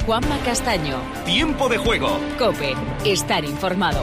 Juanma Castaño. Tiempo de juego. COPE. Estar informado.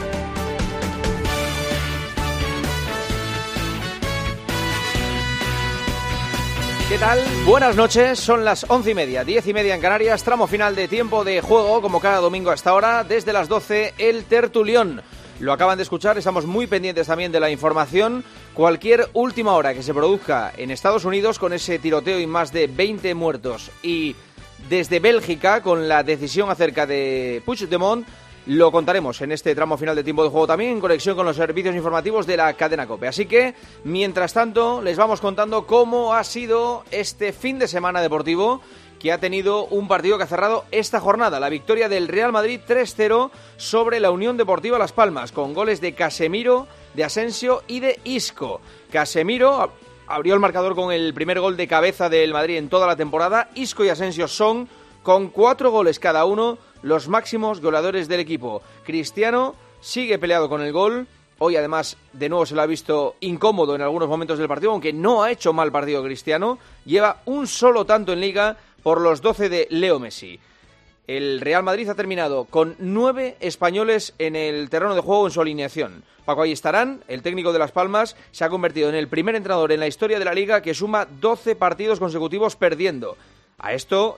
¿Qué tal? Buenas noches, son las 11:30, 10:30 en Canarias, tramo final de Tiempo de Juego, como cada domingo a esta hora, desde las 12, el Tertulión. Lo acaban de escuchar, estamos muy pendientes también de la información. Cualquier última hora que se produzca en Estados Unidos con ese tiroteo y más de 20 muertos, y desde Bélgica con la decisión acerca de Puigdemont, lo contaremos en este tramo final de Tiempo de Juego también en conexión con los servicios informativos de la cadena COPE. Así que, mientras tanto, les vamos contando cómo ha sido este fin de semana deportivo, que ha tenido un partido que ha cerrado esta jornada, la victoria del Real Madrid 3-0 sobre la Unión Deportiva Las Palmas, con goles de Casemiro, de Asensio y de Isco. Casemiro abrió el marcador con el primer gol de cabeza del Madrid en toda la temporada. Isco y Asensio son, con 4 goles cada uno, los máximos goleadores del equipo. Cristiano sigue peleado con el gol. Hoy, además, de nuevo se lo ha visto incómodo en algunos momentos del partido, aunque no ha hecho mal partido Cristiano. Lleva un solo tanto en Liga por los 12 de Leo Messi. El Real Madrid ha terminado con 9 españoles en el terreno de juego en su alineación. Paco Ayestarán, el técnico de Las Palmas, se ha convertido en el primer entrenador en la historia de la Liga que suma 12 partidos consecutivos perdiendo. A esto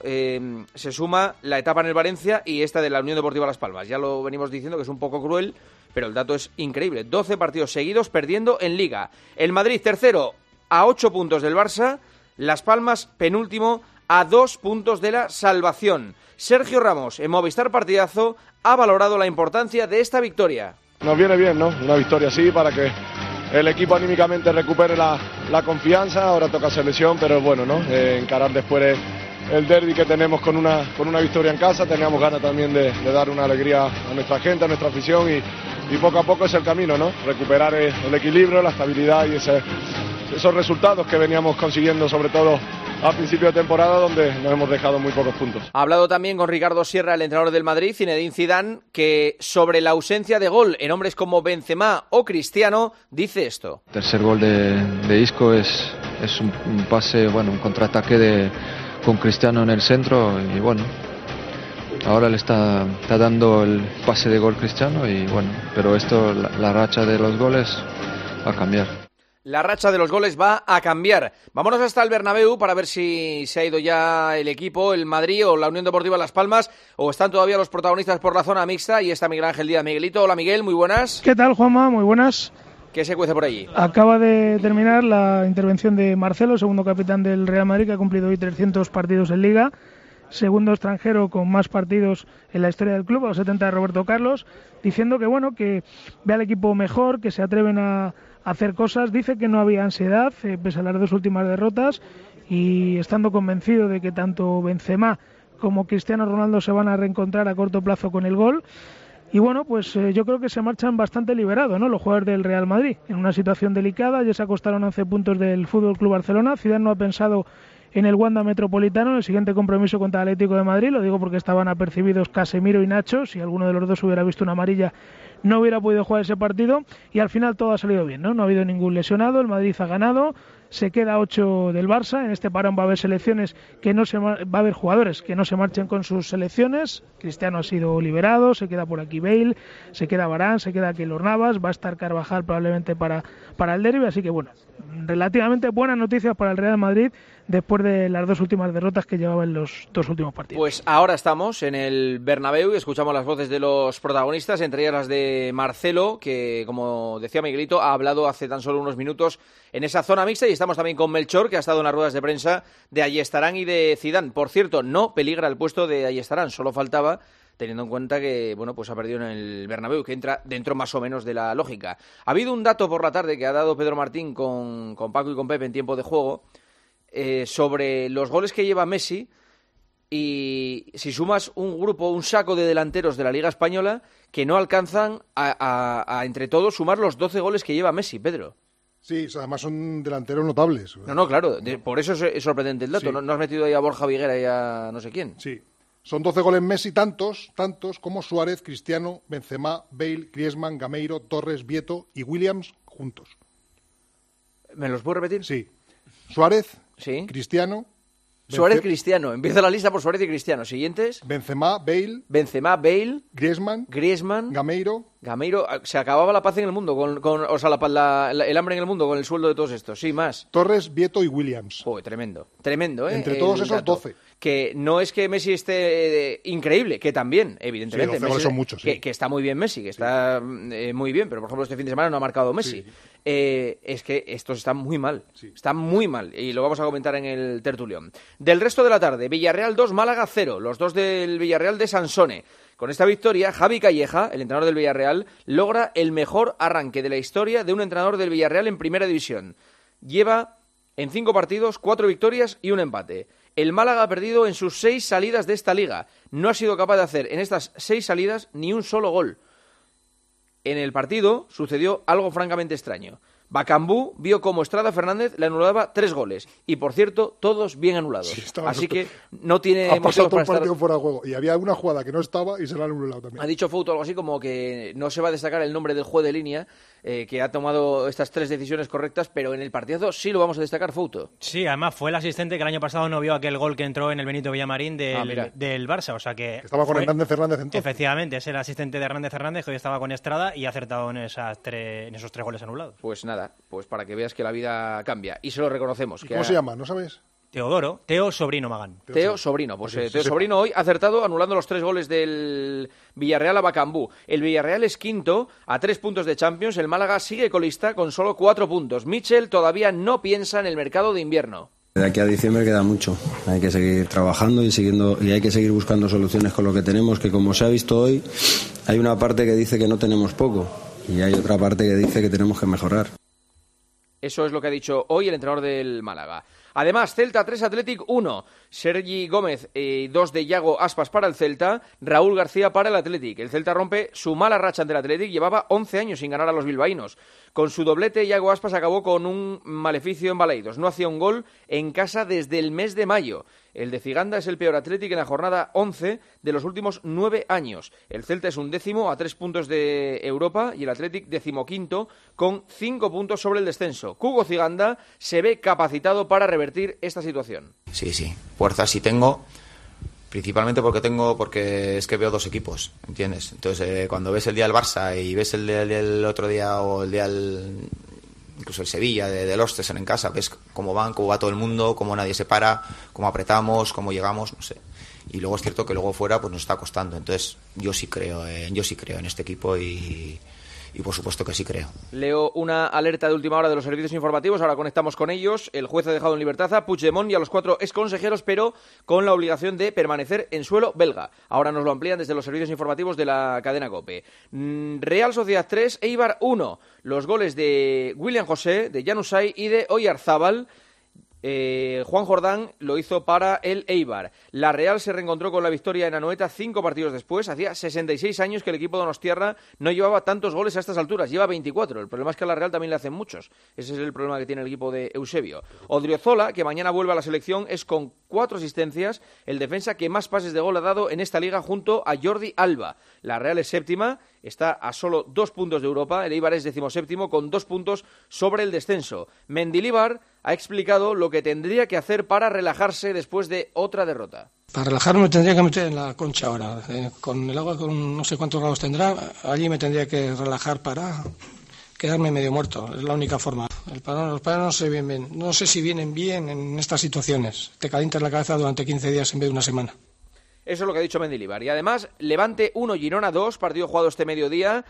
se suma la etapa en el Valencia y esta de la Unión Deportiva Las Palmas. Ya lo venimos diciendo que es un poco cruel, pero el dato es increíble. 12 partidos seguidos perdiendo en Liga. El Madrid tercero a 8 puntos del Barça. Las Palmas penúltimo a 2 puntos de la salvación. Sergio Ramos, en Movistar Partidazo, ha valorado la importancia de esta victoria. Nos viene bien, ¿no? Una victoria así para que el equipo anímicamente recupere la confianza. Ahora toca selección, pero es bueno, ¿no? Encarar después el derbi que tenemos con una victoria en casa. Teníamos ganas también de dar una alegría a nuestra gente, a nuestra afición y poco a poco es el camino, ¿no? Recuperar el equilibrio, la estabilidad y esos resultados que veníamos consiguiendo, sobre todo a principio de temporada, donde nos hemos dejado muy pocos puntos. Ha hablado también con Ricardo Sierra, el entrenador del Madrid, Zinedine Zidane, que sobre la ausencia de gol en hombres como Benzema o Cristiano, dice esto. El tercer gol de Isco es un pase, bueno, un contraataque con Cristiano en el centro y bueno, ahora le está dando el pase de gol Cristiano y bueno, pero esto, la racha de los goles va a cambiar. La racha de los goles va a cambiar. Vámonos hasta el Bernabéu para ver si se ha ido ya el equipo, el Madrid o la Unión Deportiva Las Palmas, o están todavía los protagonistas por la zona mixta, y está Miguel Ángel Díaz. Miguelito, hola Miguel, muy buenas. ¿Qué tal, Juanma? Muy buenas. ¿Qué se cuece por allí? Acaba de terminar la intervención de Marcelo, segundo capitán del Real Madrid, que ha cumplido hoy 300 partidos en Liga, segundo extranjero con más partidos en la historia del club, a los 70 de Roberto Carlos, diciendo que bueno, que ve al equipo mejor, que se atreven a hacer cosas. Dice que no había ansiedad pese a las 2 últimas derrotas, y estando convencido de que tanto Benzema como Cristiano Ronaldo se van a reencontrar a corto plazo con el gol. Y bueno, pues yo creo que se marchan bastante liberados, ¿no?, los jugadores del Real Madrid, en una situación delicada. Ya se acostaron 11 puntos del FC Barcelona. Zidane no ha pensado en el Wanda Metropolitano, en el siguiente compromiso contra el Atlético de Madrid. Lo digo porque estaban apercibidos Casemiro y Nacho. Si alguno de los dos hubiera visto una amarilla, no hubiera podido jugar ese partido, y al final todo ha salido bien, ¿no? No ha habido ningún lesionado, el Madrid ha ganado, se queda 8 del Barça. En este parón va a haber selecciones que no se va a haber jugadores que no se marchen con sus selecciones. Cristiano ha sido liberado, se queda por aquí Bale, se queda Varane, se queda Keylor Navas, va a estar Carvajal probablemente para el derbi, así que bueno, relativamente buenas noticias para el Real Madrid después de las 2 últimas derrotas que llevaba en los 2 últimos partidos. Pues ahora estamos en el Bernabéu y escuchamos las voces de los protagonistas, entre ellas las de Marcelo, que, como decía Miguelito, ha hablado hace tan solo unos minutos en esa zona mixta, y estamos también con Melchor, que ha estado en las ruedas de prensa de Ayestarán y de Zidane. Por cierto, no peligra el puesto de Ayestarán, solo faltaba, teniendo en cuenta que bueno, pues ha perdido en el Bernabéu, que entra dentro más o menos de la lógica. Ha habido un dato por la tarde que ha dado Pedro Martín con Paco y con Pepe en Tiempo de Juego, sobre los goles que lleva Messi, y si sumas un saco de delanteros de la Liga Española que no alcanzan a entre todos sumar los 12 goles que lleva Messi, Pedro. Sí, además son delanteros notables. No, claro, por eso es sorprendente el dato. Sí. No has metido ahí a Borja Viguera y a no sé quién. Sí, son 12 goles Messi, tantos como Suárez, Cristiano, Benzema, Bale, Griezmann, Gameiro, Torres, Vieto y Williams juntos. ¿Me los puedo repetir? Sí. Suárez, sí. Cristiano, Suárez, Cristiano. Empieza la lista por Suárez y Cristiano. Siguientes. Benzema, Bale, Griezmann, Gameiro. Se acababa la paz en el mundo, el hambre en el mundo con el sueldo de todos estos. Sí, más. Torres, Vieto y Williams. Tremendo, ¿eh? Entre todos esos, 12. Que no es que Messi esté increíble, que también, evidentemente. Sí, 12 goles son muchos, sí. Que está muy bien Messi, que está muy bien, pero por ejemplo este fin de semana no ha marcado Messi. Sí. Es que estos están muy mal, están muy mal, y lo vamos a comentar en el tertulión. Del resto de la tarde, Villarreal 2, Málaga 0, los dos del Villarreal de Sansone. Con esta victoria, Javi Calleja, el entrenador del Villarreal, logra el mejor arranque de la historia de un entrenador del Villarreal en Primera División. Lleva en 5 partidos 4 victorias y un empate. El Málaga ha perdido en sus 6 salidas de esta liga. No ha sido capaz de hacer en estas 6 salidas ni un solo gol. En el partido sucedió algo francamente extraño. Bacambú vio cómo Estrada Fernández le anulaba 3 goles. Y, por cierto, todos bien anulados. Sí, así que no tiene motivos para estar... partido fuera de juego. Y había una jugada que no estaba y se la han anulado también. Ha dicho Fouto algo así como que no se va a destacar el nombre del juez de línea, que ha tomado estas 3 decisiones correctas, pero en el partido sí lo vamos a destacar, Fouto. Sí, además fue el asistente que el año pasado no vio aquel gol que entró en el Benito Villamarín del Barça. O sea que estaba con Hernández Fernández entonces. Efectivamente, es el asistente de Hernández Fernández, que hoy estaba con Estrada y ha acertado en esos 3 goles anulados. Pues nada, pues para que veas que la vida cambia. Y se lo reconocemos. ¿Cómo se llama? ¿No sabes? Teo Sobrino Magán. Teo Sobrino, pues Teo Sobrino hoy ha acertado anulando los 3 goles del Villarreal a Bacambú. El Villarreal es quinto a 3 puntos de Champions, el Málaga sigue colista con solo 4 puntos. Michel todavía no piensa en el mercado de invierno. De aquí a diciembre queda mucho, hay que seguir trabajando y hay que seguir buscando soluciones con lo que tenemos, que como se ha visto hoy, hay una parte que dice que no tenemos poco y hay otra parte que dice que tenemos que mejorar. Eso es lo que ha dicho hoy el entrenador del Málaga. Además, Celta 3, Athletic 1. Sergi Gómez, 2 de Yago Aspas para el Celta, Raúl García para el Athletic. El Celta rompe su mala racha ante el Athletic, llevaba 11 años sin ganar a los bilbaínos. Con su doblete, Yago Aspas acabó con un maleficio en Baleidos. No hacía un gol en casa desde el mes de mayo. El de Ciganda es el peor Athletic en la jornada 11 de los últimos 9 años. El Celta es un 10º a 3 puntos de Europa y el Athletic 15º con 5 puntos sobre el descenso. Cugo Ciganda se ve capacitado para revertir esta situación. Sí, fuerza sí tengo, principalmente porque es que veo 2 equipos, ¿entiendes? Entonces cuando ves el día del Barça y ves el del otro día o el día incluso el Sevilla del Ostesen en casa, ves cómo va todo el mundo, cómo nadie se para, cómo apretamos, cómo llegamos, no sé. Y luego es cierto que luego fuera pues nos está costando. Entonces yo sí creo en este equipo y por supuesto que sí creo. Leo una alerta de última hora de los servicios informativos, ahora conectamos con ellos. El juez ha dejado en libertad a Puigdemont y a los 4 exconsejeros, pero con la obligación de permanecer en suelo belga. Ahora nos lo amplían desde los servicios informativos de la cadena COPE. Real Sociedad 3, Eibar 1. Los goles de William José, de Januzaj y de Oyarzábal. Juan Jordán lo hizo para el Eibar. La Real se reencontró con la victoria en Anoeta 5 partidos después. Hacía 66 años que el equipo donostiarra no llevaba tantos goles a estas alturas. Lleva 24. El problema es que a la Real también le hacen muchos. Ese es el problema que tiene el equipo de Eusebio. Odriozola, que mañana vuelve a la selección, es con 4 asistencias el defensa que más pases de gol ha dado en esta liga junto a Jordi Alba. La Real es séptima, está a solo 2 puntos de Europa. El Eibar es 17º con 2 puntos sobre el descenso. Mendilibar ha explicado lo que tendría que hacer para relajarse después de otra derrota. Para relajarme me tendría que meter en la concha ahora. Con el agua, con no sé cuántos grados tendrá, allí me tendría que relajar para quedarme medio muerto. Es la única forma. Los paranos no sé bien. No sé si vienen bien en estas situaciones. Te calientas la cabeza durante 15 días en vez de una semana. Eso es lo que ha dicho Mendilibar. Y además, Levante 1, Girona 2, partido jugado este mediodía.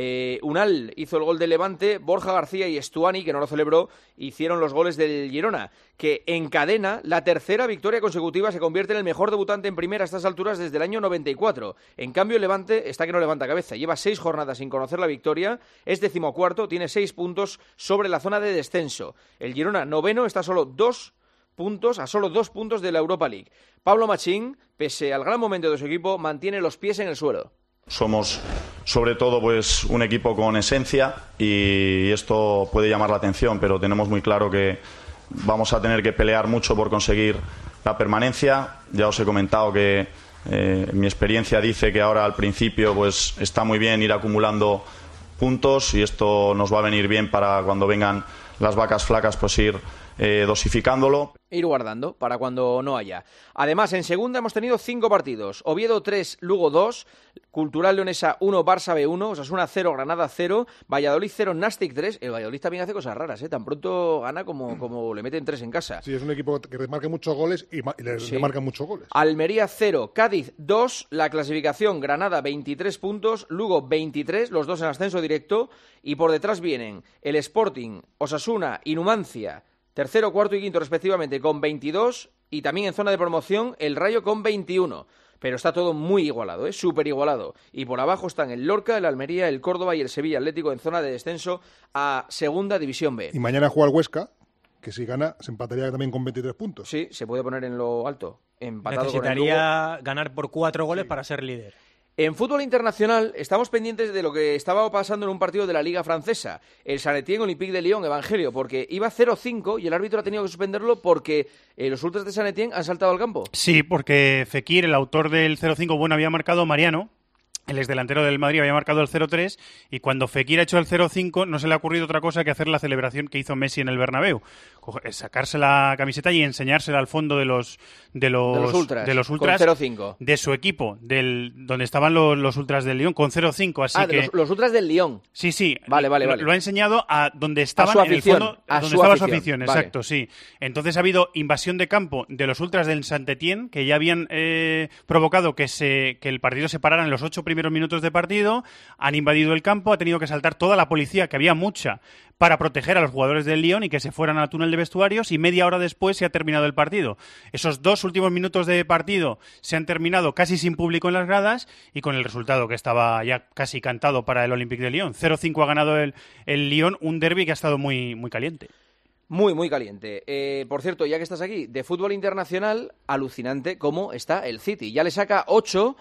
Unal hizo el gol del Levante, Borja García y Estuani, que no lo celebró, hicieron los goles del Girona, que encadena la 3ª victoria consecutiva, se convierte en el mejor debutante en primera a estas alturas desde el año 94. En cambio, el Levante está que no levanta cabeza, lleva 6 jornadas sin conocer la victoria, es 14º, tiene 6 puntos sobre la zona de descenso. El Girona, 9º, está a solo 2 puntos de la Europa League. Pablo Machín, pese al gran momento de su equipo, mantiene los pies en el suelo. Somos sobre todo pues un equipo con esencia y esto puede llamar la atención, pero tenemos muy claro que vamos a tener que pelear mucho por conseguir la permanencia. Ya os he comentado que mi experiencia dice que ahora al principio pues está muy bien ir acumulando puntos y esto nos va a venir bien para cuando vengan las vacas flacas pues ir dosificándolo. Ir guardando para cuando no haya. Además, en segunda hemos tenido 5 partidos. Oviedo 3, Lugo 2, Cultural Leonesa 1, Barça B1, Osasuna 0, Granada 0, Valladolid 0, Nastic 3. El Valladolid también hace cosas raras, ¿eh? Tan pronto gana como le meten 3 en casa. Sí, es un equipo que remarca muchos goles y le marcan muchos goles. Almería 0, Cádiz 2, la clasificación Granada 23 puntos, Lugo 23, los dos en ascenso directo, y por detrás vienen el Sporting, Osasuna y Numancia, tercero, cuarto y quinto respectivamente con 22, y también en zona de promoción el Rayo con 21. Pero está todo muy igualado, súper igualado. Y por abajo están el Lorca, el Almería, el Córdoba y el Sevilla Atlético en zona de descenso a Segunda División B. Y mañana juega el Huesca, que si gana se empataría también con 23 puntos. Sí, se puede poner en lo alto. Empatado Necesitaría con el Lugo. ganar por 4 goles para ser líder. En fútbol internacional estamos pendientes de lo que estaba pasando en un partido de la Liga Francesa, el Saint-Étienne Olympique de Lyon, Evangelio, porque iba 0-5 y el árbitro ha tenido que suspenderlo porque los ultras de Saint-Étienne han saltado al campo. Sí, porque Fekir, el autor del 0-5, había marcado Mariano. El exdelantero del Madrid había marcado el 0-3 y cuando Fekir ha hecho el 0-5 no se le ha ocurrido otra cosa que hacer la celebración que hizo Messi en el Bernabéu. Sacarse la camiseta y enseñársela al fondo de los ultras de su equipo, donde estaban los ultras del Lyon, con 0-5. Así que los ultras del Lyon. Sí. Vale. Lo ha enseñado a donde estaban, en el fondo, donde estaba su afición. Vale. Exacto, sí. Entonces ha habido invasión de campo de los ultras del Saint-Étienne, que ya habían provocado que el partido se parara en los 8 primeros minutos de partido, han invadido el campo, ha tenido que saltar toda la policía, que había mucha, para proteger a los jugadores del Lyon y que se fueran al túnel de vestuarios, y media hora después se ha terminado el partido. Esos 2 últimos minutos de partido se han terminado casi sin público en las gradas y con el resultado que estaba ya casi cantado para el Olympique de Lyon. 0-5 ha ganado el Lyon, un derbi que ha estado muy, muy caliente. Muy, muy caliente. Por cierto, ya que estás aquí, de fútbol internacional, alucinante cómo está el City. Ya le saca 8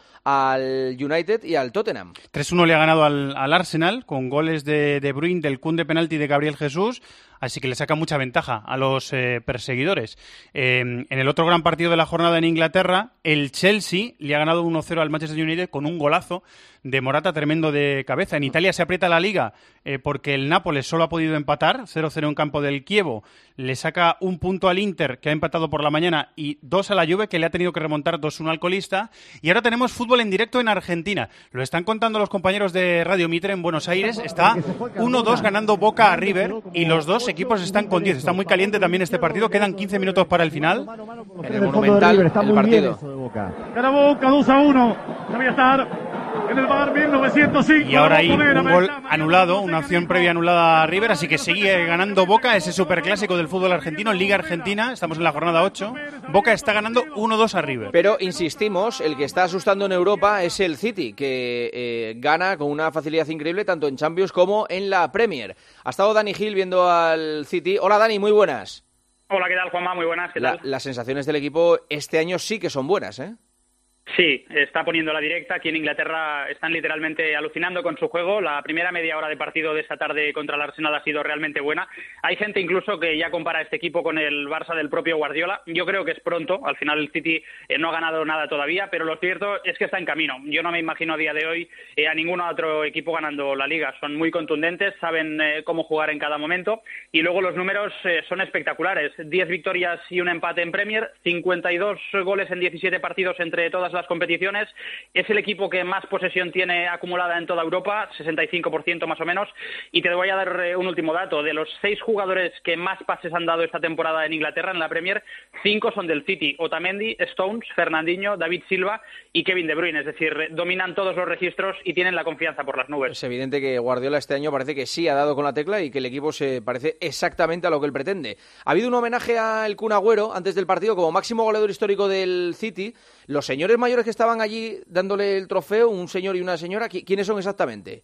al United y al Tottenham. 3-1 le ha ganado al Arsenal, con goles de Bruyne, del Kun de penalti y de Gabriel Jesús. Así que le saca mucha ventaja a los perseguidores. En el otro gran partido de la jornada en Inglaterra, el Chelsea le ha ganado 1-0 al Manchester United con un golazo de Morata tremendo de cabeza. En Italia se aprieta la liga porque el Nápoles solo ha podido empatar, 0-0 en campo del Chievo. Le saca un punto al Inter, que ha empatado por la mañana, y 2 a la Juve, que le ha tenido que remontar 2-1 al colista. Y ahora tenemos fútbol en directo en Argentina. Lo están contando los compañeros de Radio Mitre en Buenos Aires. Está 1-2 ganando Boca a River y los dos equipos están con 10. Está muy caliente también este partido. Quedan 15 minutos para el final. En el Monumental, el partido. Gana Boca 2-1. Debía estar en el bar 1905. Y ahora hay un gol anulado, una acción previa anulada a River, así que sigue ganando Boca, ese superclásico del fútbol argentino, Liga Argentina. Estamos en la jornada 8. Boca está ganando 1-2 a River. Pero insistimos, el que está asustando en Europa es el City, que gana con una facilidad increíble tanto en Champions como en la Premier. Ha estado Dani Gil viendo al City. Hola Dani, muy buenas. Hola, ¿qué tal, Juanma? Muy buenas, ¿qué tal? Las sensaciones del equipo este año sí que son buenas, ¿eh? Sí, está poniendo la directa. Aquí en Inglaterra están literalmente alucinando con su juego. La primera media hora de partido de esta tarde contra el Arsenal ha sido realmente buena. Hay gente incluso que ya compara este equipo con el Barça del propio Guardiola. Yo creo que es pronto. Al final el City no ha ganado nada todavía, pero lo cierto es que está en camino. Yo no me imagino a día de hoy a ningún otro equipo ganando la Liga. Son muy contundentes, saben cómo jugar en cada momento, y luego los números son espectaculares. 10 victorias y un empate en Premier, 52 goles en 17 partidos entre todas las competiciones. Es el equipo que más posesión tiene acumulada en toda Europa, 65% más o menos. Y te voy a dar un último dato. De los 6 jugadores que más pases han dado esta temporada en Inglaterra, en la Premier, 5 son del City: Otamendi, Stones, Fernandinho, David Silva y Kevin De Bruyne. Es decir, dominan todos los registros y tienen la confianza por las nubes. Es evidente que Guardiola este año parece que sí ha dado con la tecla y que el equipo se parece exactamente a lo que él pretende. Ha habido un homenaje al Kun Agüero antes del partido como máximo goleador histórico del City. Los señores mayores que estaban allí dándole el trofeo, un señor y una señora, ¿quiénes son exactamente?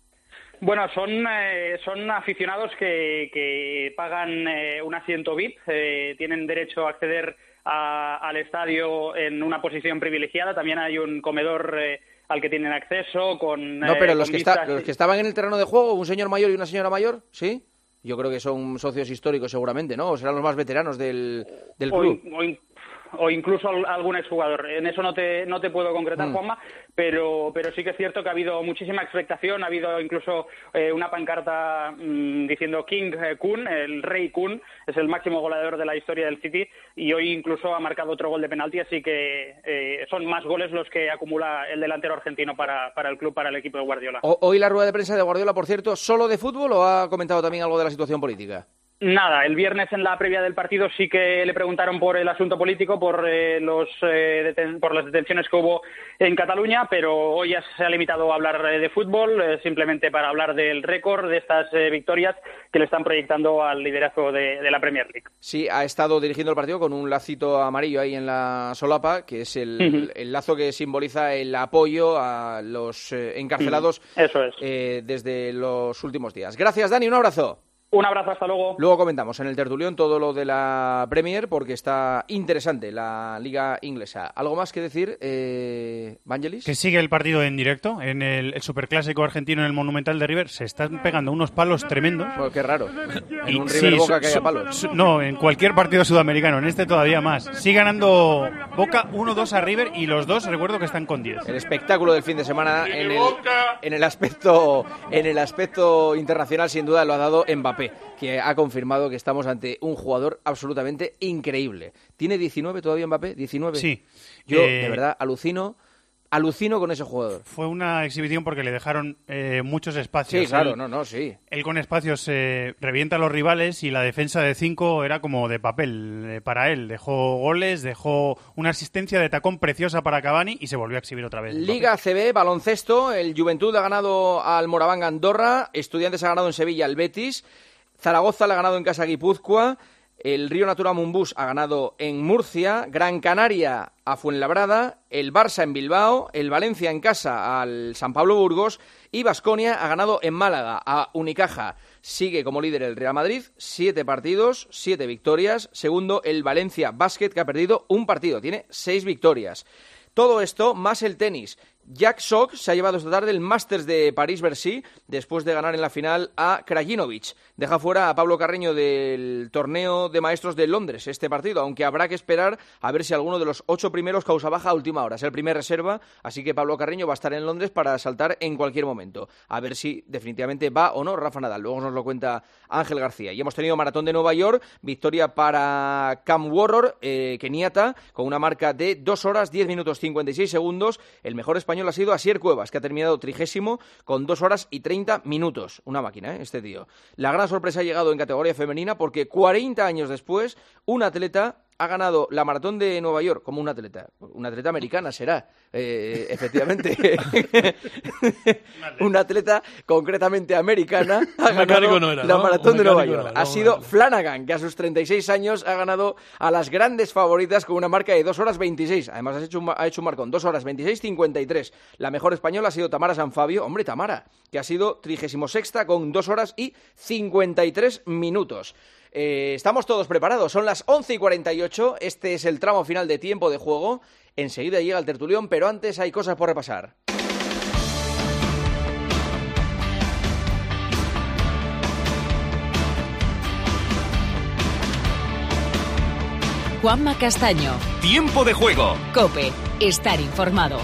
Bueno, son aficionados que pagan un asiento VIP, tienen derecho a acceder al estadio en una posición privilegiada. También hay un comedor al que tienen acceso con... No, pero los que estaban en el terreno de juego, un señor mayor y una señora mayor, ¿sí? Yo creo que son socios históricos seguramente, ¿no? O serán los más veteranos del club. o incluso algún exjugador. En eso no te puedo concretar, Juanma, pero sí que es cierto que ha habido muchísima expectación, ha habido incluso una pancarta diciendo King Kun, el rey Kun, es el máximo goleador de la historia del City, y hoy incluso ha marcado otro gol de penalti, así que son más goles los que acumula el delantero argentino para el club, para el equipo de Guardiola. Hoy la rueda de prensa de Guardiola, por cierto, ¿solo de fútbol o ha comentado también algo de la situación política? Nada, el viernes en la previa del partido sí que le preguntaron por el asunto político, por las detenciones que hubo en Cataluña, pero hoy ya se ha limitado a hablar de fútbol, simplemente para hablar del récord de estas victorias que le están proyectando al liderazgo de la Premier League. Sí, ha estado dirigiendo el partido con un lacito amarillo ahí en la solapa, que es el lazo que simboliza el apoyo a los encarcelados. Eso es. Desde los últimos días. Gracias, Dani, un abrazo. Un abrazo, hasta luego. Luego comentamos en el tertulión todo lo de la Premier, porque está interesante la Liga Inglesa. ¿Algo más que decir, Vangelis? Que sigue el partido en directo, en el Superclásico argentino en el Monumental de River. Se están pegando unos palos tremendos. Pues qué raro. En un River Boca que haya palos. No, en cualquier partido sudamericano, en este todavía más. Sigue ganando Boca 1-2 a River y los dos, recuerdo que están con 10. El espectáculo del fin de semana en el aspecto internacional, sin duda, lo ha dado Mbappé, que ha confirmado que estamos ante un jugador absolutamente increíble. ¿Tiene 19 todavía Mbappé? ¿19? Sí. Yo, de verdad, alucino con ese jugador. Fue una exhibición porque le dejaron muchos espacios. Sí, claro, sí. Él con espacios revienta a los rivales y la defensa de 5 era como de papel para él. Dejó goles, dejó una asistencia de tacón preciosa para Cavani y se volvió a exhibir otra vez. Liga ACB, baloncesto, el Juventud ha ganado al Moraván Andorra, Estudiantes ha ganado en Sevilla al Betis, Zaragoza le ha ganado en casa a Guipúzcoa, el Río Natura Mumbús ha ganado en Murcia, Gran Canaria a Fuenlabrada, el Barça en Bilbao, el Valencia en casa al San Pablo Burgos y Baskonia ha ganado en Málaga a Unicaja. Sigue como líder el Real Madrid, 7 partidos, 7 victorias. Segundo, el Valencia Basket, que ha perdido un partido, tiene 6 victorias. Todo esto más el tenis. Jack Sock se ha llevado esta tarde el Masters de París-Bercy después de ganar en la final a Krajinovic. Deja fuera a Pablo Carreño del torneo de maestros de Londres este partido, aunque habrá que esperar a ver si alguno de los 8 primeros causa baja a última hora. Es el primer reserva, así que Pablo Carreño va a estar en Londres para saltar en cualquier momento. A ver si definitivamente va o no Rafa Nadal. Luego nos lo cuenta Ángel García. Y hemos tenido maratón de Nueva York, victoria para Cam Warror, keniata, con una marca de 2 horas, 10 minutos 56 segundos. El mejor español ha sido Asier Cuevas, que ha terminado 30º con 2 horas y 30 minutos. Una máquina, este tío. La gran sorpresa ha llegado en categoría femenina porque 40 años después, un atleta ha ganado la maratón de Nueva York como una atleta americana será, efectivamente. Una atleta concretamente americana ha ganado la maratón de Nueva York. Ha sido Flanagan, que a sus 36 años ha ganado a las grandes favoritas con una marca de 2 horas 26. Además ha hecho un marcón, 2 horas 26-53. La mejor española ha sido Tamara Sanfabio. Hombre, Tamara, que ha sido 36ª con 2 horas y 53 minutos. Estamos todos preparados, son las 11:48, este es el tramo final de tiempo de juego, enseguida llega el tertulión, pero antes hay cosas por repasar. Juanma Castaño. Tiempo de juego. COPE, estar informado.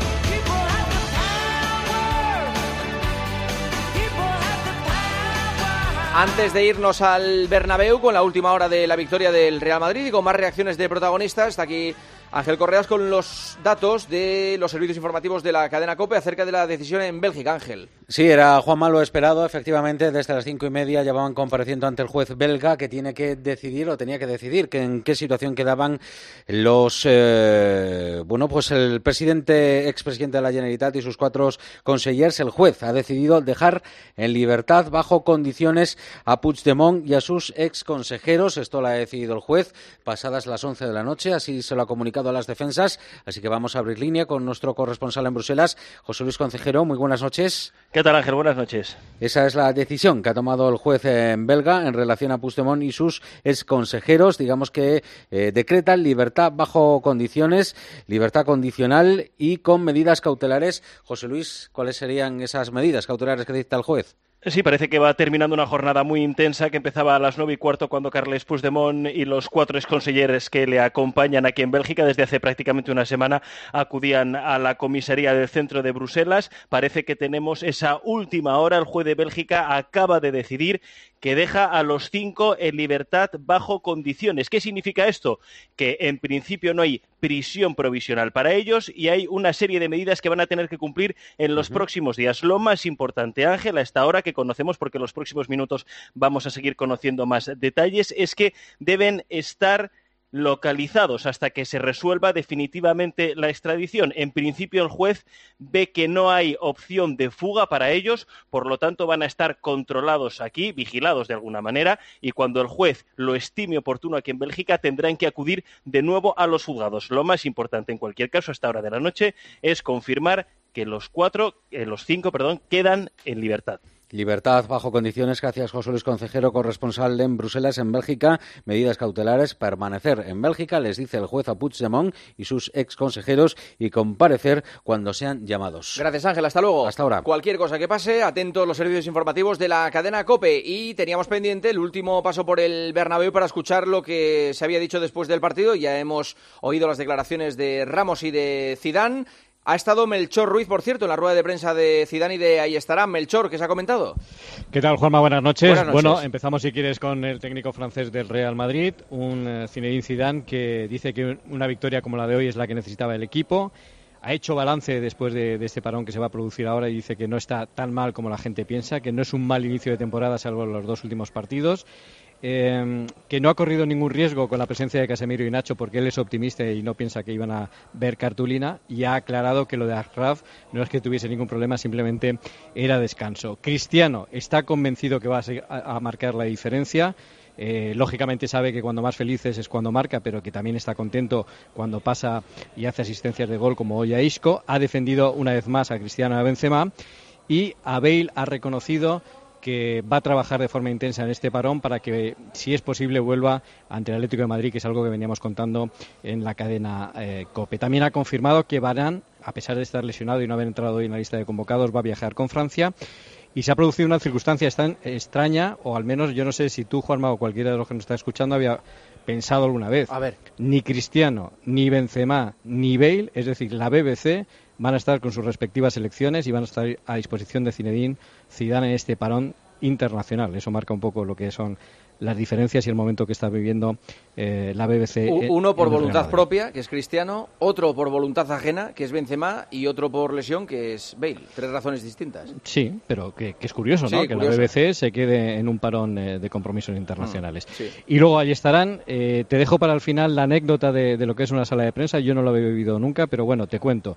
Antes de irnos al Bernabéu con la última hora de la victoria del Real Madrid y con más reacciones de protagonistas, está aquí Ángel Correas con los datos de los servicios informativos de la cadena COPE acerca de la decisión en Bélgica. Ángel. Sí, era Juanma lo esperado, efectivamente, desde las 5:30 ya van compareciendo ante el juez belga que tenía que decidir que en qué situación quedaban los el expresidente de la Generalitat y sus 4 consellers. El juez ha decidido dejar en libertad bajo condiciones a Puigdemont y a sus exconsejeros. Esto lo ha decidido el juez pasadas las 11 de la noche, así se lo ha comunicado a las defensas, así que vamos a abrir línea con nuestro corresponsal en Bruselas, José Luis Concejero. Muy buenas noches. ¿Qué tal, Ángel? Buenas noches. Esa es la decisión que ha tomado el juez en belga en relación a Puigdemont y sus exconsejeros. Digamos que decretan libertad bajo condiciones, libertad condicional y con medidas cautelares. José Luis, ¿cuáles serían esas medidas cautelares que dicta el juez? Sí, parece que va terminando una jornada muy intensa que empezaba a las 9:15 cuando Carles Puigdemont y los 4 exconselleres que le acompañan aquí en Bélgica desde hace prácticamente una semana acudían a la comisaría del centro de Bruselas. Parece que tenemos esa última hora. El juez de Bélgica acaba de decidir que deja a los 5 en libertad bajo condiciones. ¿Qué significa esto? Que en principio no hay prisión provisional para ellos y hay una serie de medidas que van a tener que cumplir en los próximos días. Lo más importante, Ángel, a esta hora que conocemos, porque en los próximos minutos vamos a seguir conociendo más detalles, es que deben estar localizados hasta que se resuelva definitivamente la extradición. En principio, el juez ve que no hay opción de fuga para ellos, por lo tanto van a estar controlados aquí, vigilados de alguna manera, y cuando el juez lo estime oportuno aquí en Bélgica tendrán que acudir de nuevo a los juzgados. Lo más importante en cualquier caso a esta hora de la noche es confirmar que los 5 quedan en libertad. Libertad bajo condiciones, gracias José Luis Concejero, corresponsal en Bruselas, en Bélgica. Medidas cautelares, permanecer en Bélgica, les dice el juez a Puigdemont y sus exconsejeros, y comparecer cuando sean llamados. Gracias, Ángel, hasta luego. Hasta ahora. Cualquier cosa que pase, atentos los servicios informativos de la cadena COPE. Y teníamos pendiente el último paso por el Bernabéu para escuchar lo que se había dicho después del partido. Ya hemos oído las declaraciones de Ramos y de Zidane. Ha estado Melchor Ruiz, por cierto, en la rueda de prensa de Zidane y de Ahí estará. Melchor, ¿qué se ha comentado? ¿Qué tal, Juanma? Buenas noches. Buenas noches. Bueno, empezamos, si quieres, con el técnico francés del Real Madrid, un Zinedine Zidane, que dice que una victoria como la de hoy es la que necesitaba el equipo. Ha hecho balance después de este parón que se va a producir ahora y dice que no está tan mal como la gente piensa, que no es un mal inicio de temporada salvo los 2 últimos partidos. Que no ha corrido ningún riesgo con la presencia de Casemiro y Nacho porque él es optimista y no piensa que iban a ver cartulina, y ha aclarado que lo de Achraf no es que tuviese ningún problema, simplemente era descanso. Cristiano está convencido que va a marcar la diferencia. Lógicamente sabe que cuando más felices es cuando marca, pero que también está contento cuando pasa y hace asistencias de gol como hoy a Isco. Ha defendido una vez más a Cristiano y a Benzema, y a Bale ha reconocido que va a trabajar de forma intensa en este parón para que, si es posible, vuelva ante el Atlético de Madrid, que es algo que veníamos contando en la cadena COPE. También ha confirmado que Varane, a pesar de estar lesionado y no haber entrado hoy en la lista de convocados, va a viajar con Francia. Y se ha producido una circunstancia extraña, o al menos yo no sé si tú, Juanma, o cualquiera de los que nos está escuchando había pensado alguna vez. A ver. Ni Cristiano, ni Benzema, ni Bale, es decir, la BBC, van a estar con sus respectivas selecciones y van a estar a disposición de Zinedine Zidane en este parón internacional. Eso marca un poco lo que son las diferencias y el momento que está viviendo la BBC. Uno por voluntad propia, que es Cristiano, otro por voluntad ajena, que es Benzema, y otro por lesión, que es Bale. 3 razones distintas. Sí, pero que es curioso, ¿no? Sí, que curioso. La BBC se quede en un parón de compromisos internacionales. Sí. Y luego ahí estarán. Te dejo para el final la anécdota de lo que es una sala de prensa. Yo no lo había vivido nunca, pero bueno, te cuento.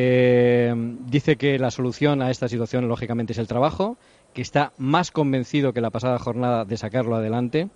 Dice que la solución a esta situación, lógicamente, es el trabajo, que está más convencido que la pasada jornada de sacarlo adelante.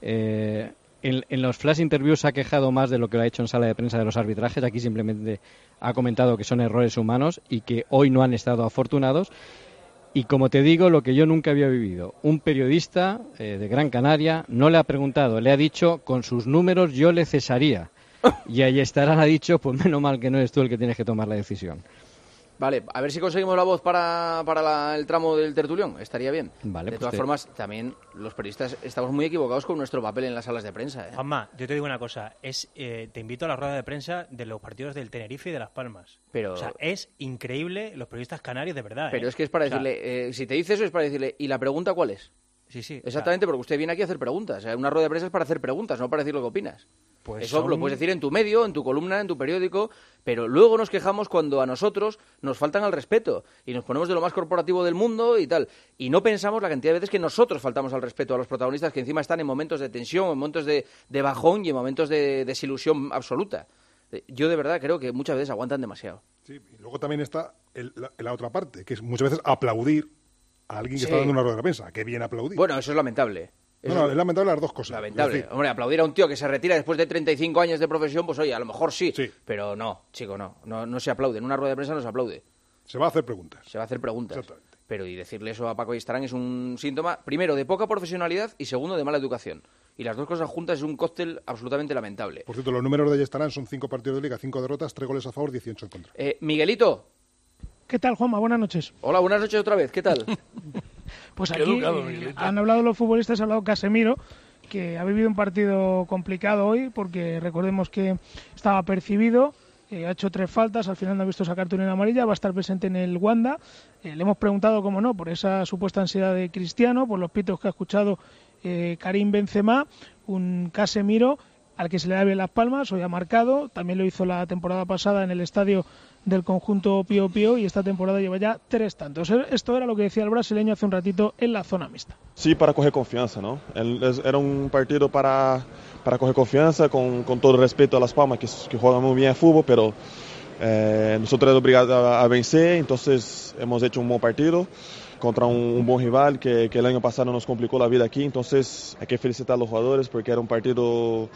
En los flash interviews se ha quejado más de lo que lo ha hecho en sala de prensa de los arbitrajes. Aquí simplemente ha comentado que son errores humanos y que hoy no han estado afortunados. Y como te digo, lo que yo nunca había vivido, un periodista de Gran Canaria no le ha preguntado, le ha dicho, con sus números yo le cesaría. Y ahí estará, ha dicho, pues menos mal que no eres tú el que tienes que tomar la decisión. Vale, a ver si conseguimos la voz para el tramo del tertulión. Estaría bien. Vale, de todas formas, también los periodistas estamos muy equivocados con nuestro papel en las salas de prensa. Juanma, yo te digo una cosa. Te invito a la rueda de prensa de los partidos del Tenerife y de Las Palmas. Pero, o sea, es increíble los periodistas canarios, de verdad. Pero es que es para decirle, si te dice eso es para decirle, ¿y la pregunta cuál es? Sí, sí. Exactamente, porque usted viene aquí a hacer preguntas. Una rueda de prensa es para hacer preguntas, no para decir lo que opinas. Pues eso lo puedes decir en tu medio, en tu columna, en tu periódico, pero luego nos quejamos cuando a nosotros nos faltan al respeto y nos ponemos de lo más corporativo del mundo y tal. Y no pensamos la cantidad de veces que nosotros faltamos al respeto a los protagonistas, que encima están en momentos de tensión, en momentos de bajón y en momentos de desilusión absoluta. Yo de verdad creo que muchas veces aguantan demasiado. Sí, y luego también está la otra parte, que es muchas veces aplaudir a alguien que está dando una rueda de prensa. Qué bien aplaudir. Bueno, eso es lamentable. No, es lamentable las dos cosas. Lamentable. Hombre, aplaudir a un tío que se retira después de 35 años de profesión, pues oye, a lo mejor sí. Pero no, chico, no se aplaude. En una rueda de prensa no se aplaude. Se va a hacer preguntas. Se va a hacer preguntas. Pero y decirle eso a Paco Ayestarán es un síntoma, primero, de poca profesionalidad y segundo, de mala educación. Y las dos cosas juntas es un cóctel absolutamente lamentable. Por cierto, los números de Ayestarán son 5 partidos de Liga, 5 derrotas, 3 goles a favor, 18 en contra. Miguelito. ¿Qué tal, Juanma? Buenas noches. Hola, buenas noches otra vez. ¿Qué tal? Pues aquí han hablado los futbolistas, ha hablado Casemiro, que ha vivido un partido complicado hoy, porque recordemos que estaba percibido, ha hecho 3 faltas, al final no ha visto esa cartulina amarilla, va a estar presente en el Wanda. Le hemos preguntado, cómo no, por esa supuesta ansiedad de Cristiano, por los pitos que ha escuchado Karim Benzema, un Casemiro al que se le da bien las palmas, hoy ha marcado, también lo hizo la temporada pasada en el estadio del conjunto Pío Pío y esta temporada lleva ya 3 tantos. Esto era lo que decía el brasileño hace un ratito en la zona mixta. Sí, para coger confianza, ¿no? Era un partido para coger confianza, con todo el respeto a Las Palmas, que juegan muy bien al fútbol, pero nosotros somos obligados a vencer, entonces hemos hecho un buen partido contra un buen rival que el año pasado nos complicó la vida aquí, entonces hay que felicitar a los jugadores porque era un partido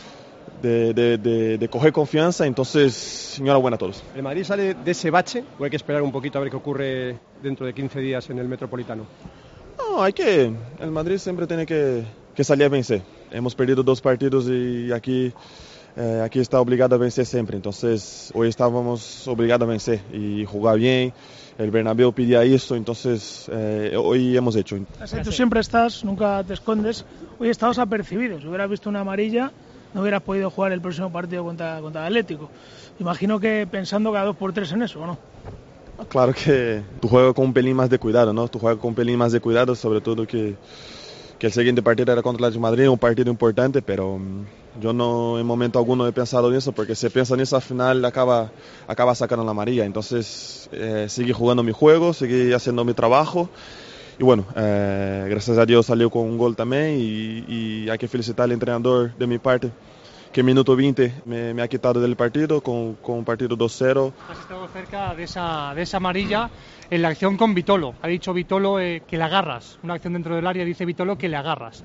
de coger confianza, entonces enhorabuena a todos. ¿El Madrid sale de ese bache o hay que esperar un poquito a ver qué ocurre dentro de 15 días en el Metropolitano? No, el Madrid siempre tiene que salir a vencer. Hemos perdido 2 partidos y aquí está obligado a vencer siempre, entonces hoy estábamos obligados a vencer y jugar bien. El Bernabéu pedía eso, entonces hoy hemos hecho. Tú siempre estás, nunca te escondes. Hoy estabas apercibido. Si hubieras visto una amarilla, no hubieras podido jugar el próximo partido contra el Atlético. Imagino que pensando cada 2 por 3 en eso, ¿o no? Claro que tú juegas con un pelín más de cuidado, ¿no? Tú juegas con un pelín más de cuidado, sobre todo que el siguiente partido era contra el Atlético de Madrid, un partido importante, pero yo no en momento alguno he pensado en eso, porque si piensa en eso al final acaba sacando la amarilla. Entonces seguí jugando mi juego, seguí haciendo mi trabajo y bueno, gracias a Dios salió con un gol también y hay que felicitar al entrenador de mi parte, que en minuto 20 me ha quitado del partido con un partido 2-0. Has estado cerca de esa amarilla en la acción con Vitolo. Ha dicho Vitolo que le agarras. Una acción dentro del área, dice Vitolo que le agarras.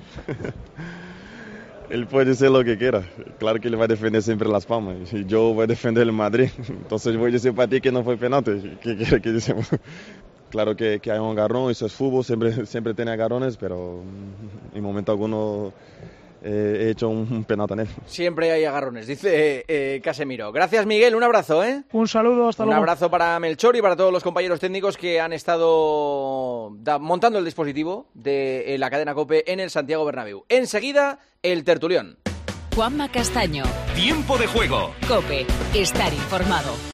Él puede decir lo que quiera. Claro que él va a defender siempre Las Palmas. Y yo voy a defender el Madrid. Entonces voy a decir para ti que no fue penalti. ¿Qué quiere que decimos? Claro que hay un agarrón, eso es fútbol, siempre tiene agarrones, pero en momento alguno he hecho un penalti en él. Siempre hay agarrones, dice Casemiro. Gracias, Miguel, un abrazo, ¿eh? Un saludo, hasta luego. Un abrazo para Melchor y para todos los compañeros técnicos que han estado montando el dispositivo de la cadena COPE en el Santiago Bernabéu. Enseguida, el tertulión. Juanma Castaño. Tiempo de juego. COPE. Estar informado.